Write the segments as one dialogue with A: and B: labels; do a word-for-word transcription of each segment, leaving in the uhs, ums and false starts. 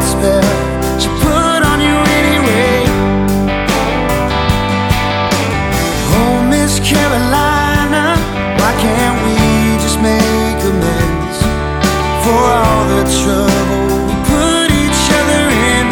A: spell she put on you anyway. Oh, Miss Carolina, why can't we just make amends for all the trouble we put each other in?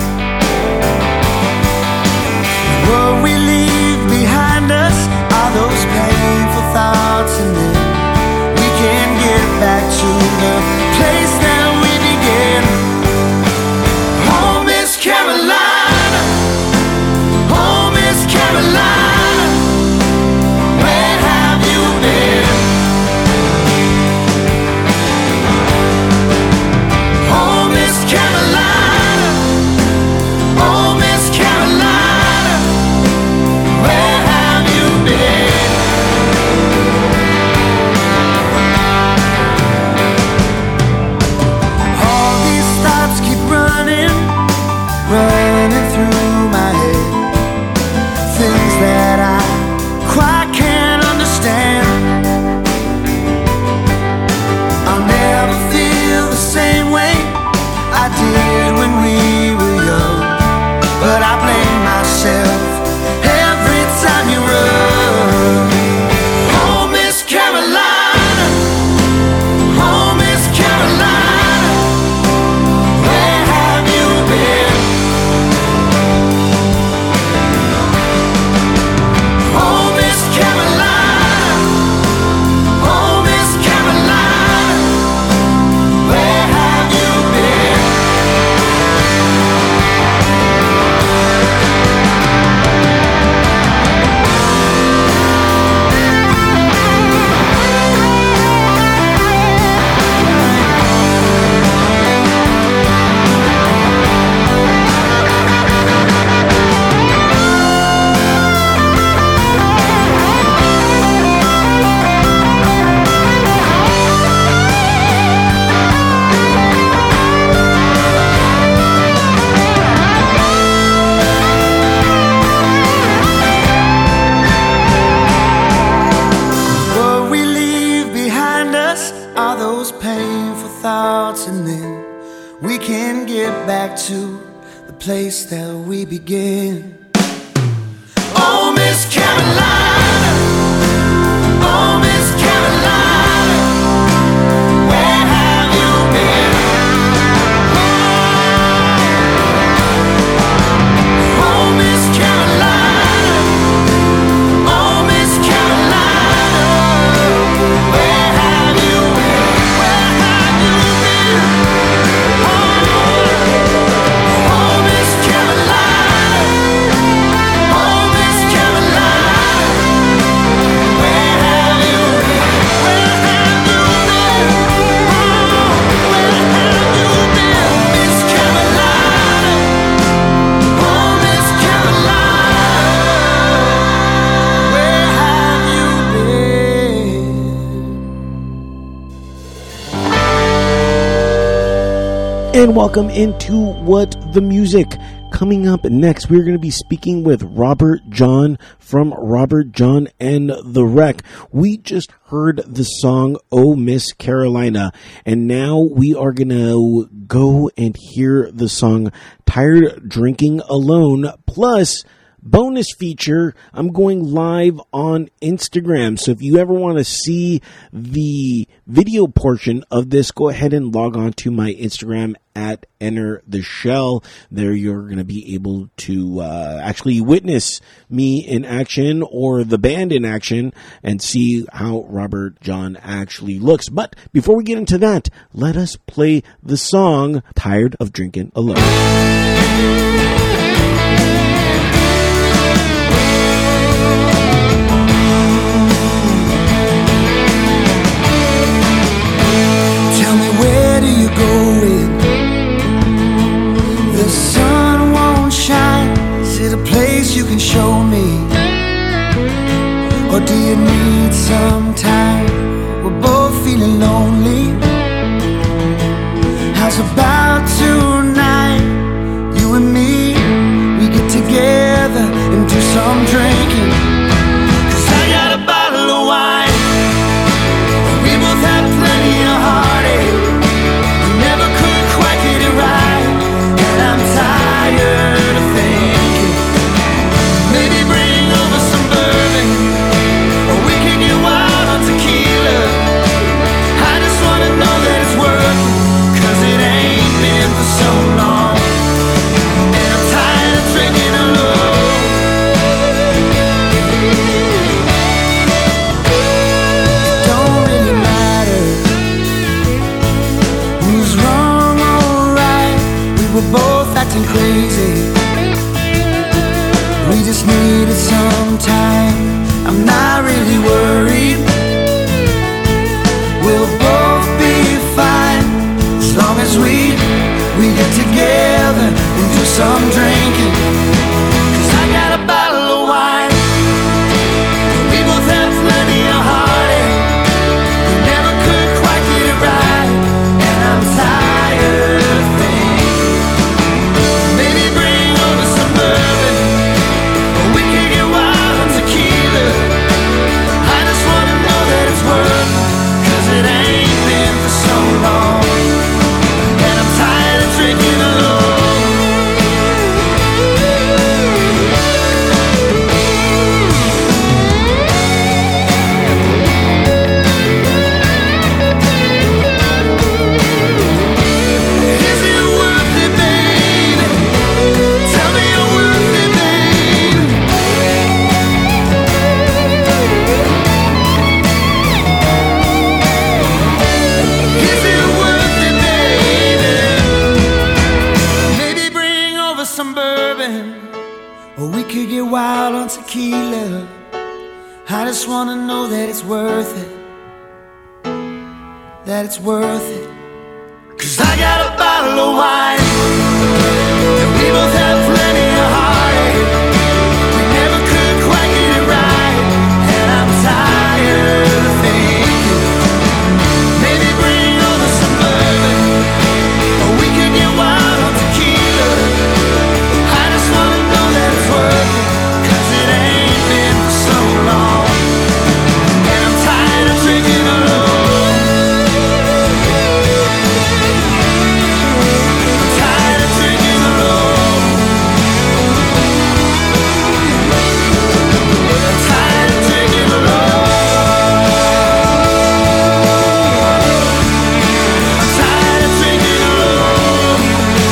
A: What we leave behind us are those painful thoughts, and then we can get back to the place that we began. Oh, Miss Carolina, oh, Miss Carolina, where have you been? Oh, Miss Carolina, oh, Miss Carolina, where have you been? All these thoughts keep running, running through my head. Things that I quite can't understand. I'll never feel the same way I did when we were young, but I blame myself every time you run. Oh, Miss Carolina, oh, Miss Carolina, where have you been? Oh, Miss Carolina, oh, Miss Carolina, where have you been? What we leave behind us are those painful thoughts, and then we can get back to the place that we began. Oh, Miss Carolina, oh, Miss Carolina, where have you been? Oh, Miss Carolina, oh, Miss Carolina, where have you been? Where have you been? Oh, oh, Miss Carolina, oh, Miss Carolina, where have you been? Where have you been? Oh, where have you been? Miss Carolina, oh, Miss Carolina, where have you been?
B: And welcome into What the Music. Coming up next, we're going to be speaking with Robert John from Robert John and the Wreck. We just heard the song Oh, Miss Carolina, and now we are going to go and hear the song Tired Drinking Alone, plus bonus feature, I'm going live on Instagram. So if you ever want to see the video portion of this, go ahead and log on to my Instagram at Enter the Shell. There you're going to be able to uh, actually witness me in action or the band in action and see how Robert John actually looks. But before we get into that, let us play the song Tired of Drinking Alone.
A: Tell me, where do you go when the sun won't shine? Is it a place you can show me? Or do you need some time? We're both feeling lonely. How's about tonight? You and me, we get together and do some drinking. 'Cause I got a bottle of wine. We both had plenty of heartache. We never could quite get it right. acting crazy. We just needed some time. I'm not really worried. We'll both be fine as long as we we get together and do some drinking. 'Cause I got a bottle of wine. We both have plenty of heartache. We never could quite get it right, and I'm tired of things. Maybe bring over some bourbon, or we could get wild on tequila. I just wanna know that it's worth it, 'cause it ain't been for so long, and I'm tired of drinking alone. Is it worth it, baby? Tell me you're worth it, baby. Is it worth it, baby? Maybe bring over some bourbon, or we could get wild on tequila. I just wanna know that it's worth it, that it's worth it. 'Cause I got a bottle of wine, and we both have plenty of heartache. We never could quite get it right, and I'm tired of thinking. Maybe bring over some bourbon, or we could get wild on tequila. I just wanna know that it's worth it, 'cause it ain't been for so long, and I'm tired of drinking alone. I'm tired of drinking alone. I'm tired of drinking alone. I'm tired of drinking alone.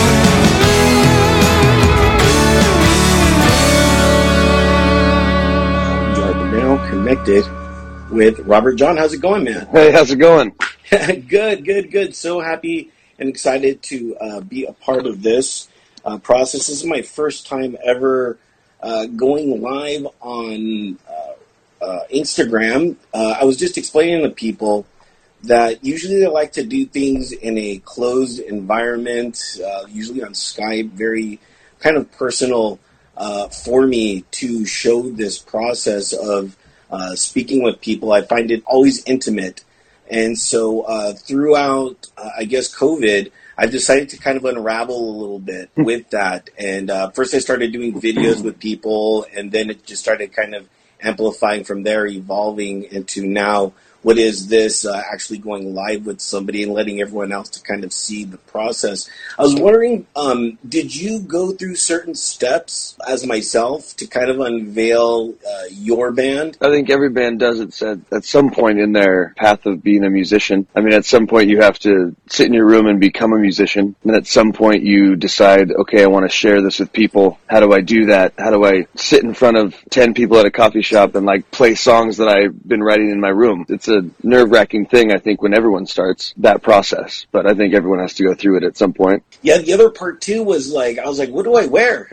B: You are now connected with Robert John. How's it going, man?
C: Hey, how's it going?
B: Good, good, good. So happy and excited to uh, be a part of this uh, process. This is my first time ever uh, going live on uh, uh, Instagram. Uh, I was just explaining to people that usually I like to do things in a closed environment, uh, usually on Skype, very kind of personal uh, for me to show this process of uh, speaking with people. I find it always intimate. And so uh, throughout, uh, I guess, COVID, I've decided to kind of unravel a little bit with that. And uh, first I started doing videos with people, and then it just started kind of amplifying from there, evolving into now what is this, uh, actually going live with somebody and letting everyone else to kind of see the process. I was wondering, um, did you go through certain steps as myself to kind of unveil uh, your band?
C: I think every band does it at, at some point in their path of being a musician. I mean, at some point you have to sit in your room and become a musician. And at some point you decide, okay, I want to share this with people. How do I do that? How do I sit in front of ten people at a coffee shop and like play songs that I've been writing in my room? It's a nerve-wracking thing, I think, when everyone starts that process. But I think everyone has to go through it at some point.
B: Yeah, the other part too was like, I was like, what do I wear?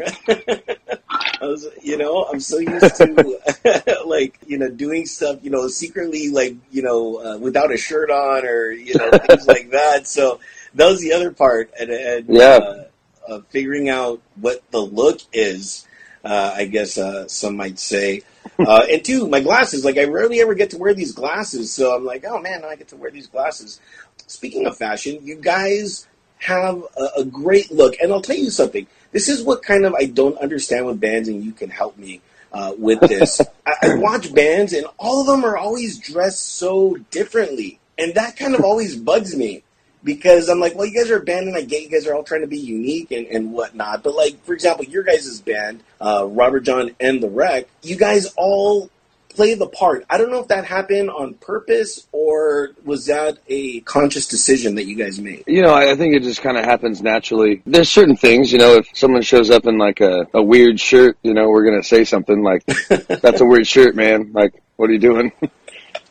B: I was, you know, I'm so used to like, you know, doing stuff, you know, secretly, like, you know, uh, without a shirt on, or, you know, things like that. So that was the other part. And, and
C: yeah.
B: uh, uh, figuring out what the look is, uh, I guess uh, some might say. Uh, and two, my glasses. Like, I rarely ever get to wear these glasses. So I'm like, oh, man, now I get to wear these glasses. Speaking of fashion, you guys have a, a great look. And I'll tell you something. This is what kind of I don't understand with bands, and you can help me uh, with this. I, I watch bands, and all of them are always dressed so differently. And that kind of always bugs me. Because I'm like, well, you guys are a band, and I get you guys are all trying to be unique and, and whatnot. But, like, for example, your guys' band, uh, Robert John and The Wreck, you guys all play the part. I don't know if that happened on purpose, or was that a conscious decision that you guys made?
C: You know, I, I think it just kind of happens naturally. There's certain things, you know, if someone shows up in, like, a, a weird shirt, you know, we're going to say something like, that's a weird shirt, man. Like, what are you doing?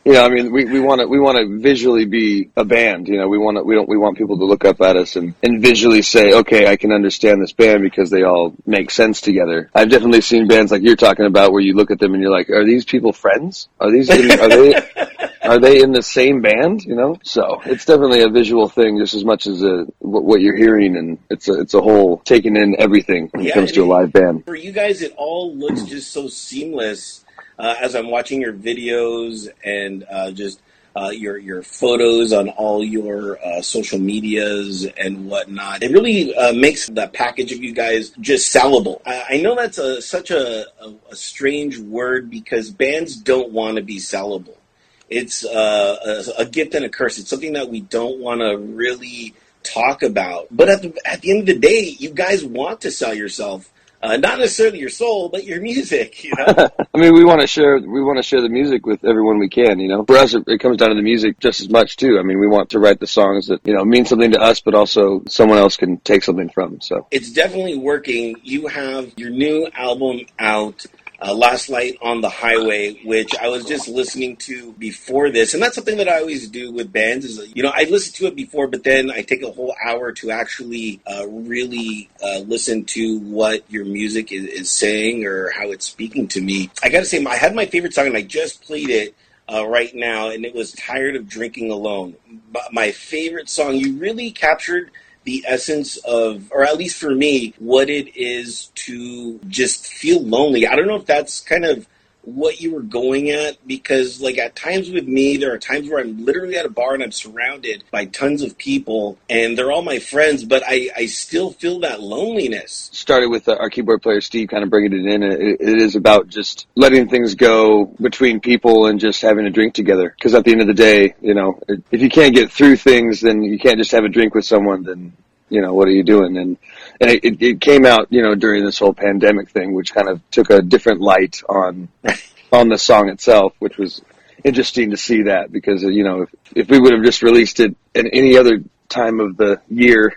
C: You know, I mean, we, we want to we want to visually be a band. You know, we want to we don't we want people to look up at us and, and visually say, okay, I can understand this band because they all make sense together. I've definitely seen bands like you're talking about where you look at them and you're like, are these people friends? Are these in, are they are they in the same band? You know, so it's definitely a visual thing just as much as a what, what you're hearing, and it's a it's a whole taking in everything when
D: yeah,
C: it comes to a live band.
D: For you guys, it all looks just so seamless. Uh, as I'm watching your videos and uh, just uh, your your photos on all your uh, social medias and whatnot, it really uh, makes the package of you guys just sellable. I, I know that's a, such a, a, a strange word because bands don't want to be sellable. It's uh, a, a gift and a curse. It's something that we don't want to really talk about. But at the, at the end of the day, you guys want to sell yourself. Uh, not necessarily your soul, but your music, you know?
C: I mean, we want to share, we want to share the music with everyone we can, you know? For us, it, it comes down to the music just as much, too. I mean, we want to write the songs that, you know, mean something to us, but also someone else can take something from, so.
D: It's definitely working. You have your new album out, uh, Last Light on the Highway, which I was just listening to before this. And that's something that I always do with bands is, you know, I listen to it before, but then I take a whole hour to actually uh, really uh, listen to what your music is, is saying or how it's speaking to me. I got to say, I had my favorite song and I just played it uh, right now, and it was Tired of Drinking Alone. But my favorite song, you really captured the essence of, or at least for me, what it is to just feel lonely. I don't know if that's kind of what you were going at, because like at times with me, there are times where I'm literally at a bar and I'm surrounded by tons of people and they're all my friends, but I, I still feel that loneliness.
C: Started with uh, our keyboard player, Steve, kind of bringing it in. It, it is about just letting things go between people and just having a drink together. Because at the end of the day, you know, if you can't get through things, then you can't just have a drink with someone, then, you know, what are you doing? And and it, it came out, you know, during this whole pandemic thing, which kind of took a different light on on the song itself, which was interesting to see that because, you know, if, if we would have just released it at any other time of the year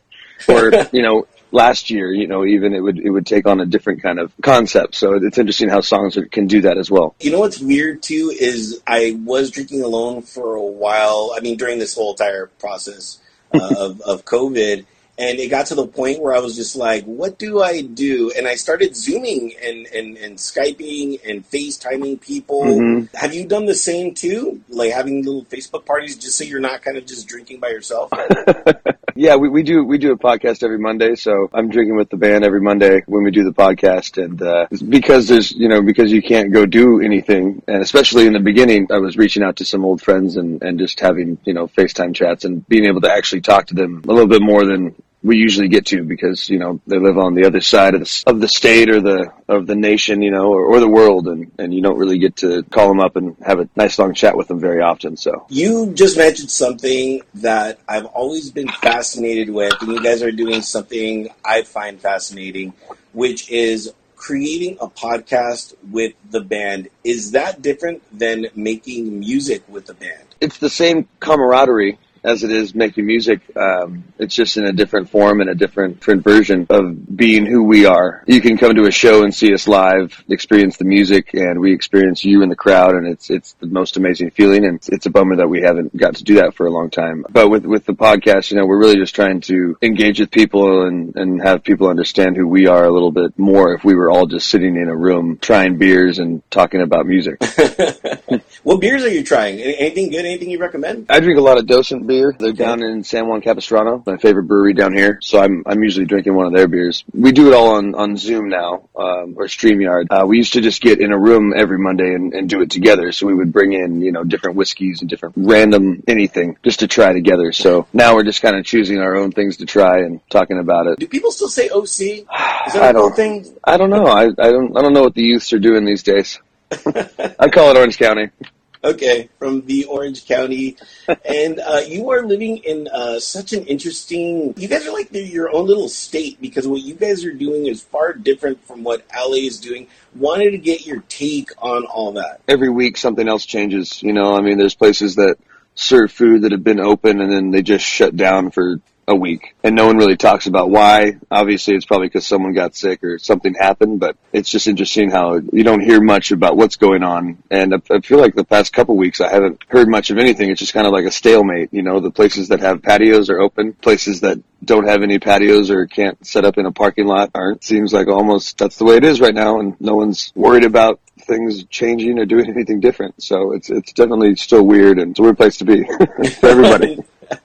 C: or, you know, last year, you know, even it would it would take on a different kind of concept. So it's interesting how songs are, can do that as well.
D: You know what's weird, too, is I was drinking alone for a while. I mean, during this whole entire process uh, of, of COVID. And it got to the point where I was just like, what do I do? And I started Zooming and, and, and Skyping and FaceTiming people. Mm-hmm. Have you done the same too? Like having little Facebook parties just so you're not kind of just drinking by yourself?
C: Yeah, we, we do we do a podcast every Monday, so I'm drinking with the band every Monday when we do the podcast, and uh, because there's you know because you can't go do anything, and especially in the beginning, I was reaching out to some old friends and, and just having you know FaceTime chats and being able to actually talk to them a little bit more than we usually get to because, you know, they live on the other side of the, of the state or the, of the nation, you know, or, or the world. And, and you don't really get to call them up and have a nice long chat with them very often. So
D: you just mentioned something that I've always been fascinated with, and you guys are doing something I find fascinating, which is creating a podcast with the band. Is that different than making music with the band?
C: It's the same camaraderie as it is making music. Um, it's just in a different form and a different, different version of being who we are. You can come to a show and see us live, experience the music, and we experience you in the crowd, and it's it's the most amazing feeling, and it's a bummer that we haven't got to do that for a long time. But with, with the podcast, you know, we're really just trying to engage with people and, and have people understand who we are a little bit more if we were all just sitting in a room trying beers and talking about music.
D: What beers are you trying? Anything good? Anything you recommend?
C: I drink a lot of Docent beer. They're down in San Juan Capistrano, my favorite brewery down here. So I'm I'm usually drinking one of their beers. We do it all on, on Zoom now, um, or StreamYard. Uh, we used to just get in a room every Monday and, and do it together. So we would bring in, you know, different whiskeys and different random anything just to try together. So now we're just kind of choosing our own things to try and talking about it.
D: Do people still say O C? Is that
C: I
D: a
C: don't
D: thing?
C: I don't know. I, I don't I don't know what the youths are doing these days. I call it Orange County.
D: Okay, from the Orange County. And uh, you are living in uh, such an interesting... You guys are like your own little state because what you guys are doing is far different from what L A is doing. Wanted to get your take on all that.
C: Every week something else changes. You know, I mean, there's places that serve food that have been open and then they just shut down for a week, and no one really talks about why. Obviously, it's probably because someone got sick or something happened, but it's just interesting how you don't hear much about what's going on. And I, I feel like the past couple weeks, I haven't heard much of anything. It's just kind of like a stalemate. You know, the places that have patios are open. Places that don't have any patios or can't set up in a parking lot aren't. Seems like almost that's the way it is right now, and no one's worried about things changing or doing anything different. So it's it's definitely still weird, and it's a weird place to be for everybody.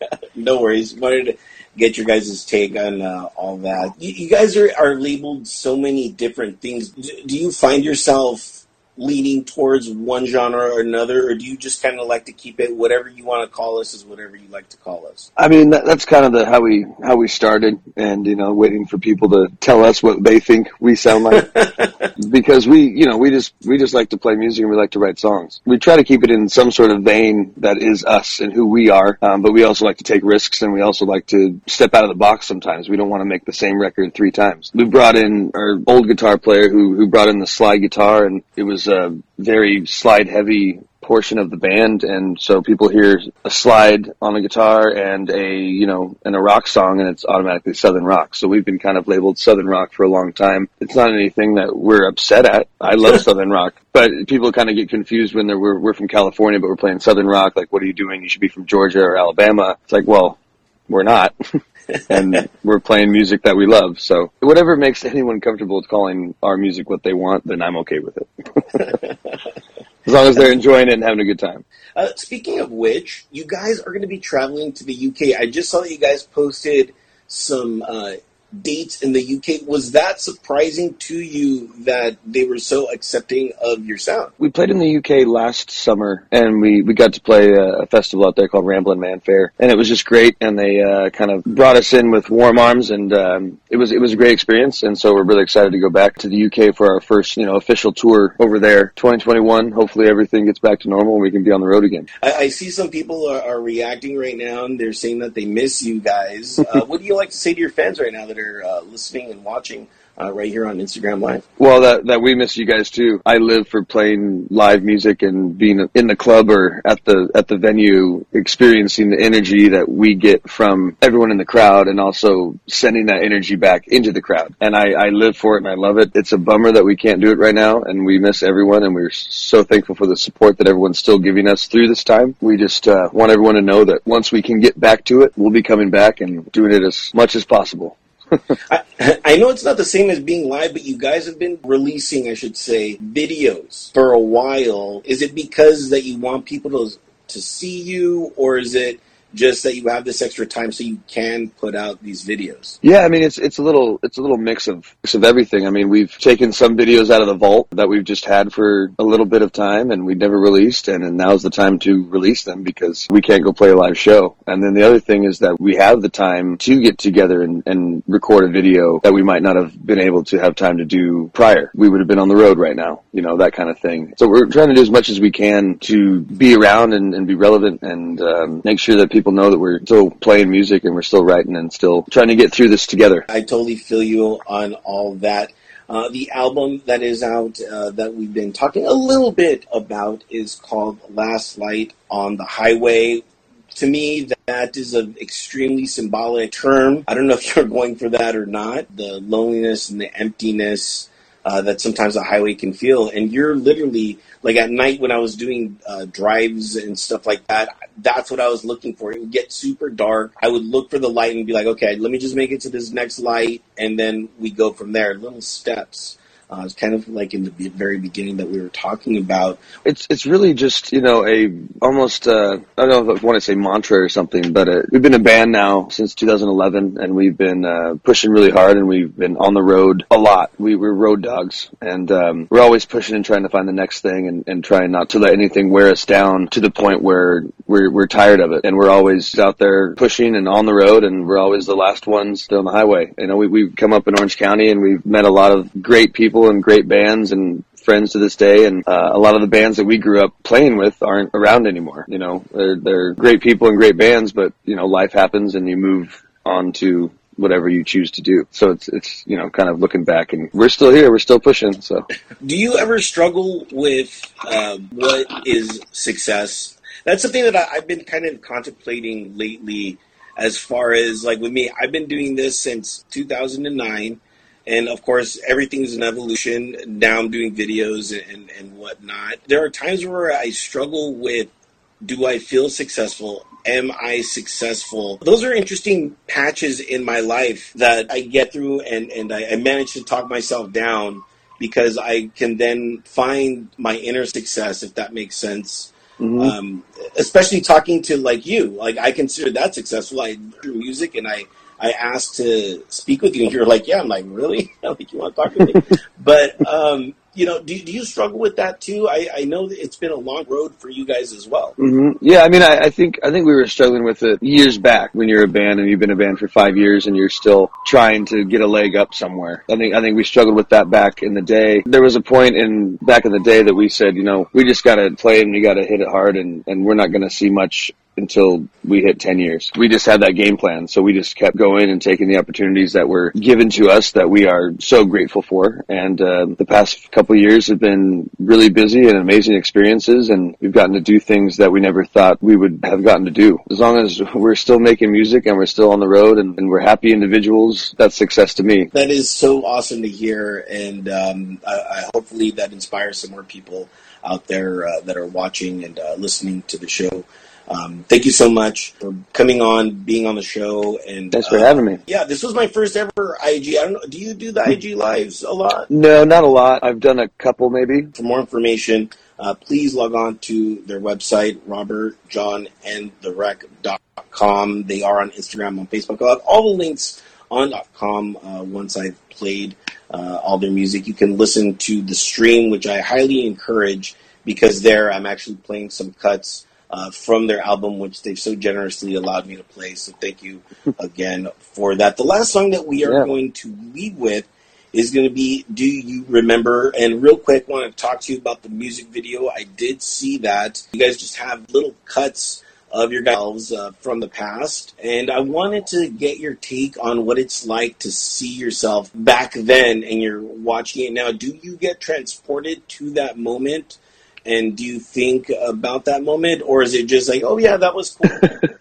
D: No worries. Wanted to get your guys' take on uh, all that. You, you guys are, are labeled so many different things. Do, do you find yourself leaning towards one genre or another, or do you just kind of like to keep it whatever you want to call us is whatever you like to call us?
C: I mean, that, that's kind of the how we how we started, and you know, waiting for people to tell us what they think we sound like, because we, you know, we just we just like to play music and we like to write songs. We try to keep it in some sort of vein that is us and who we are, um, but we also like to take risks, and we also like to step out of the box sometimes. We don't want to make the same record three times. We brought in our old guitar player who who brought in the slide guitar, and it was a very slide heavy portion of the band, and so people hear a slide on a guitar and a, you know, and a rock song, and it's automatically Southern rock. So we've been kind of labeled Southern rock for a long time. It's not anything that we're upset at. I love Southern rock, but people kind of get confused when they're, we're, we're from California, but we're playing Southern rock. Like, what are you doing? You should be from Georgia or Alabama. It's like, well, we're not. And we're playing music that we love. So whatever makes anyone comfortable with calling our music what they want, then I'm okay with it. As long as they're enjoying it and having a good time.
D: Uh, speaking of which, you guys are going to be traveling to the U K. I just saw that you guys posted some uh, dates in the U K. Was that surprising to you that they were so accepting of your sound?
C: We played in the U K last summer, and we, we got to play a, a festival out there called Ramblin' Man Fair, and it was just great, and they uh, kind of brought us in with warm arms, and um, it was it was a great experience, and so we're really excited to go back to the U K for our first, you know, official tour over there, twenty twenty-one. Hopefully everything gets back to normal and we can be on the road again.
D: I, I see some people are, are reacting right now, and they're saying that they miss you guys. Uh, what do you like to say to your fans right now that are uh, listening and watching uh, right here on Instagram Live?
C: Well, that that we miss you guys too. I live for playing live music and being in the club or at the at the venue, experiencing the energy that we get from everyone in the crowd, and also sending that energy back into the crowd. And I, I live for it, and I love it. It's a bummer that we can't do it right now, and we miss everyone, and we're so thankful for the support that everyone's still giving us through this time. We just uh, want everyone to know that once we can get back to it, we'll be coming back and doing it as much as possible.
D: I, I know it's not the same as being live, but you guys have been releasing, I should say, videos for a while. Is it because that you want people to to see you, or is it just that you have this extra time so you can put out these videos?
C: Yeah, I mean, it's it's a little it's a little mix of mix of everything. I mean, we've taken some videos out of the vault that we've just had for a little bit of time and we never released, and, and now's the time to release them because we can't go play a live show. And then the other thing is that we have the time to get together and, and record a video that we might not have been able to have time to do prior. We would have been on the road right now, you know, that kind of thing. So we're trying to do as much as we can to be around and, and be relevant and um, make sure that people people know that we're still playing music and we're still writing and still trying to get through this together.
D: I totally feel you on all that. Uh, the album that is out uh, that we've been talking a little bit about is called Last Light on the Highway. To me, that is an extremely symbolic term. I don't know if you're going for that or not. The loneliness and the emptiness uh, that sometimes a highway can feel. And you're literally, like at night when I was doing uh, drives and stuff like that, that's what I was looking for. It would get super dark. I would look for the light and be like, okay, let me just make it to this next light, and then we go from there. Little steps. Uh, it's kind of like in the very beginning that we were talking about.
C: It's it's really just, you know, a almost, uh, I don't know if I want to say mantra or something, but uh, we've been a band now since two thousand eleven, and we've been uh, pushing really hard, and we've been on the road a lot. We, we're road dogs, and um, we're always pushing and trying to find the next thing and, and trying not to let anything wear us down to the point where we're, we're tired of it. And we're always out there pushing and on the road, and we're always the last ones on the highway. You know, we, we've come up in Orange County, and we've met a lot of great people and great bands and friends to this day, and uh, a lot of the bands that we grew up playing with aren't around anymore. You know, they're, they're great people and great bands, but you know, life happens and you move on to whatever you choose to do. So it's it's you know, kind of looking back, and we're still here, we're still pushing. So,
D: do you ever struggle with uh, what is success? That's something that I, I've been kind of contemplating lately. as far as like with me, I've been doing this since two thousand nine. And of course, everything's an evolution. Now I'm doing videos and, and whatnot. There are times where I struggle with, do I feel successful? Am I successful? Those are interesting patches in my life that I get through, and, and I, I manage to talk myself down because I can then find my inner success, if that makes sense. Mm-hmm. Um, especially talking to like you. Like I consider that successful. I do music and I I asked to speak with you, and you're like, yeah. I'm like, really? Like, you want to talk to me? But, um, you know, do, do you struggle with that too? I, I know that it's been a long road for you guys as well.
C: Mm-hmm. Yeah, I mean, I, I think I think we were struggling with it years back when you're a band and you've been a band for five years and you're still trying to get a leg up somewhere. I think I think we struggled with that back in the day. There was a point in back in the day that we said, you know, we just got to play and we got to hit it hard, and, and we're not going to see much until we hit ten years. We just had that game plan. So we just kept going and taking the opportunities that were given to us that we are so grateful for. And uh, the past couple of years have been really busy and amazing experiences. And we've gotten to do things that we never thought we would have gotten to do. As long as we're still making music and we're still on the road and, and we're happy individuals, that's success to me.
D: That is so awesome to hear. And um, I, I hopefully that inspires some more people out there uh, that are watching and uh, listening to the show. Um, thank you so much for coming on, being on the show, and
C: thanks for
D: uh,
C: having me.
D: Yeah, this was my first ever I G. I don't know. Do you do the I G lives a lot?
C: No, not a lot. I've done a couple, maybe.
D: For more information, uh, please log on to their website, robert john and the wreck dot com. They are on Instagram, on Facebook. I'll have all the links on .com uh, once I've played uh, all their music. You can listen to the stream, which I highly encourage, because there I'm actually playing some cuts Uh, from their album, which they've so generously allowed me to play. So thank you again for that. The last song that we are yeah. going to leave with is going to be Do You Remember? And real quick, I want to talk to you about the music video. I did see that. You guys just have little cuts of yourselves uh, from the past. And I wanted to get your take on what it's like to see yourself back then and you're watching it now. Do you get transported to that moment? And do you think about that moment, or is it just like, oh yeah, that was cool?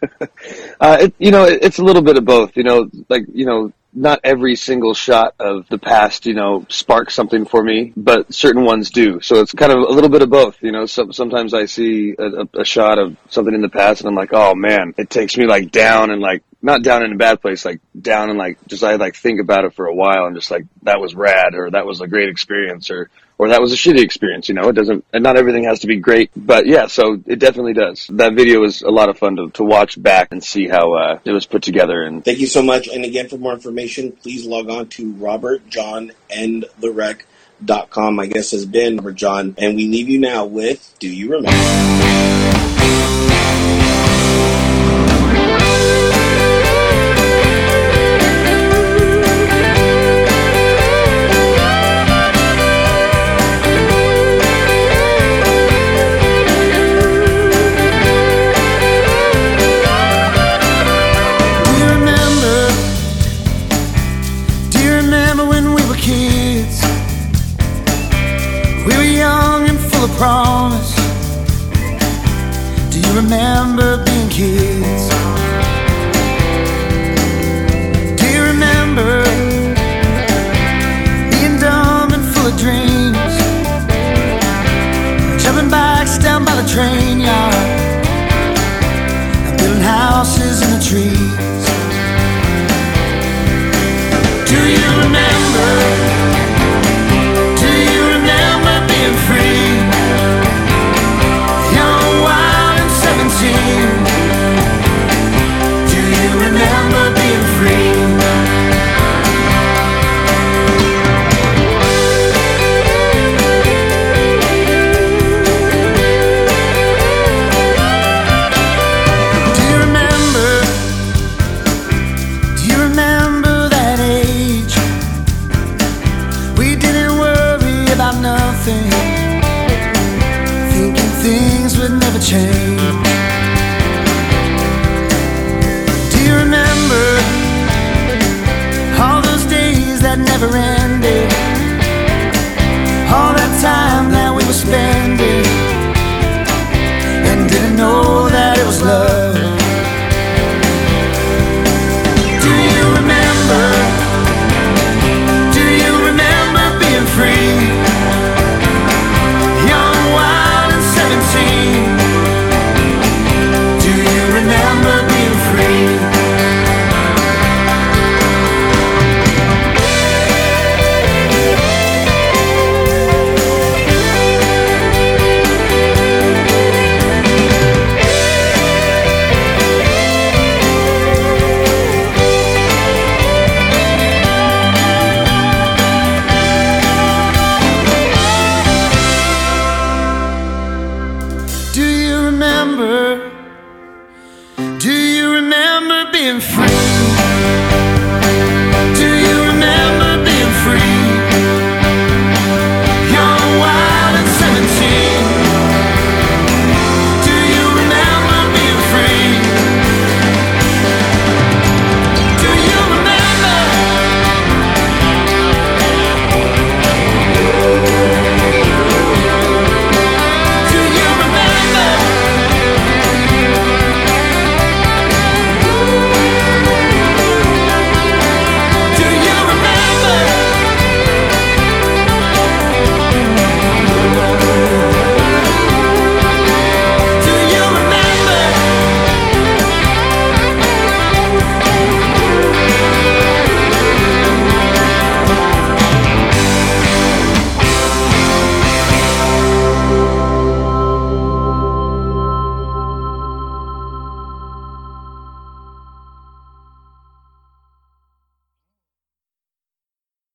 C: uh, it, you know, it, it's a little bit of both. You know, like you know, not every single shot of the past, you know, sparks something for me, but certain ones do. So it's kind of a little bit of both. You know, so, sometimes I see a, a shot of something in the past, and I'm like, oh man, it takes me like down and like. Not down in a bad place, like down and like just I like think about it for a while and just like that was rad, or that was a great experience, or or that was a shitty experience. You know, it doesn't, and not everything has to be great, but yeah, so it definitely does. That video was a lot of fun to, to watch back and see how uh, it was put together. And
D: thank you so much. And again, for more information, please log on to robert john and the wreck dot com. My guest has been Robert John, and we leave you now with Do You Remember?
A: Promise. Do you remember being kids?